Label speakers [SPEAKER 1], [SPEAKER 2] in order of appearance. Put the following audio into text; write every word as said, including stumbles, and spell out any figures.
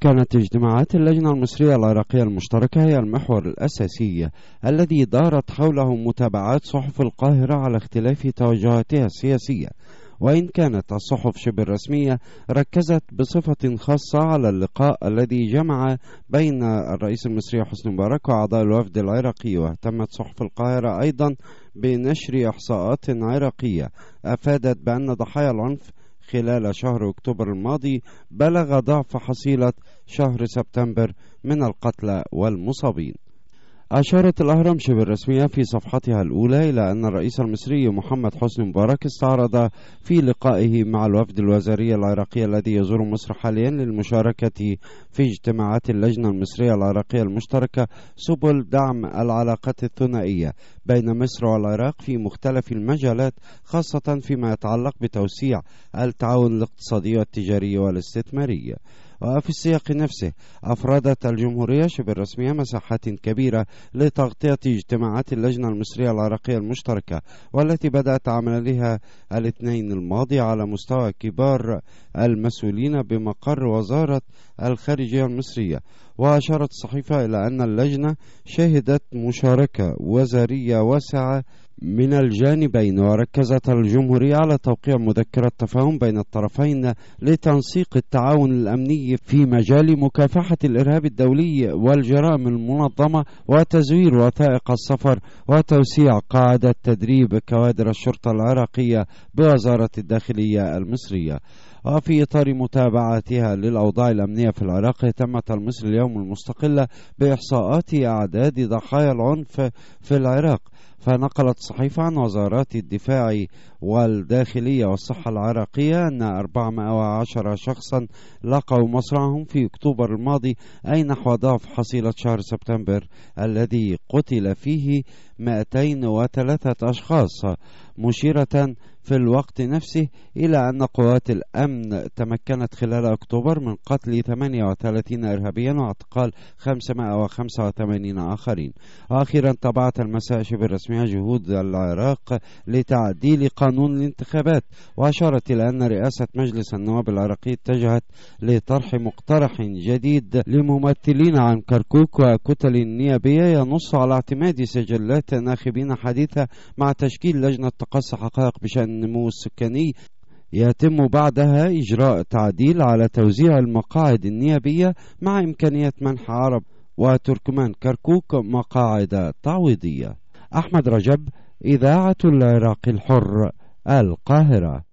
[SPEAKER 1] كانت اجتماعات اللجنة المصرية العراقية المشتركة هي المحور الأساسي الذي دارت حوله متابعات صحف القاهرة على اختلاف توجهاتها السياسية، وإن كانت الصحف شبه الرسمية ركزت بصفة خاصة على اللقاء الذي جمع بين الرئيس المصري حسني مبارك وأعضاء الوفد العراقي. واهتمت صحف القاهرة أيضا بنشر إحصاءات عراقية أفادت بأن ضحايا العنف خلال شهر أكتوبر الماضي بلغ ضعف حصيلة شهر سبتمبر من القتلى والمصابين. أشارت الأهرام شبه الرسمية في صفحتها الأولى إلى أن الرئيس المصري محمد حسني مبارك استعرض في لقائه مع الوفد الوزاري العراقي الذي يزور مصر حاليا للمشاركة في اجتماعات اللجنة المصرية العراقية المشتركة سبل دعم العلاقات الثنائية بين مصر والعراق في مختلف المجالات، خاصة فيما يتعلق بتوسيع التعاون الاقتصادي والتجاري والاستثماري. وفي السياق نفسه أفردت الجمهورية شبه الرسمية مساحات كبيرة لتغطية اجتماعات اللجنة المصرية العراقية المشتركة، والتي بدأت عملها الاثنين الماضي على مستوى كبار المسؤولين بمقر وزارة الخارجية المصرية. وأشارت الصحيفة إلى أن اللجنة شهدت مشاركة وزارية واسعة من الجانبين، وركزت الجمهورية على توقيع مذكرة تفاهم بين الطرفين لتنسيق التعاون الأمني في مجال مكافحة الإرهاب الدولي والجرائم المنظمة وتزوير وثائق السفر وتوسيع قاعدة تدريب كوادر الشرطة العراقية بوزارة الداخلية المصرية. وفي إطار متابعتها للأوضاع الأمنية في العراق، اهتمت المصري اليوم المستقلة بإحصاءات أعداد ضحايا العنف في العراق، فنقلت الصحيفة عن وزارات الدفاع والداخلية والصحة العراقية أن أربعمائة وعشرة شخصا لقوا مصرعهم في أكتوبر الماضي، أي نحو ضعف حصيلة شهر سبتمبر الذي قتل فيه مئتين وثلاثة أشخاص، مشيرة في الوقت نفسه إلى أن قوات الأمن تمكنت خلال أكتوبر من قتل ثمانية وثلاثين إرهابيا واعتقال خمسمائة وخمسة وثمانين آخرين. وأخيرا تابعت المساء شبه الرسمية جهود العراق لتعديل قانون الانتخابات، وأشارت إلى أن رئاسة مجلس النواب العراقي اتجهت لطرح مقترح جديد لممثلين عن كركوك وكتل نيابية ينص على اعتماد سجلات ناخبين حديثة مع تشكيل لجنة تقصي حقائق بشأن النمو السكاني، يتم بعدها إجراء تعديل على توزيع المقاعد النيابية مع إمكانية منح عرب وتركمان كركوك مقاعد تعويضية. أحمد رجب، إذاعة العراق الحر، القاهرة.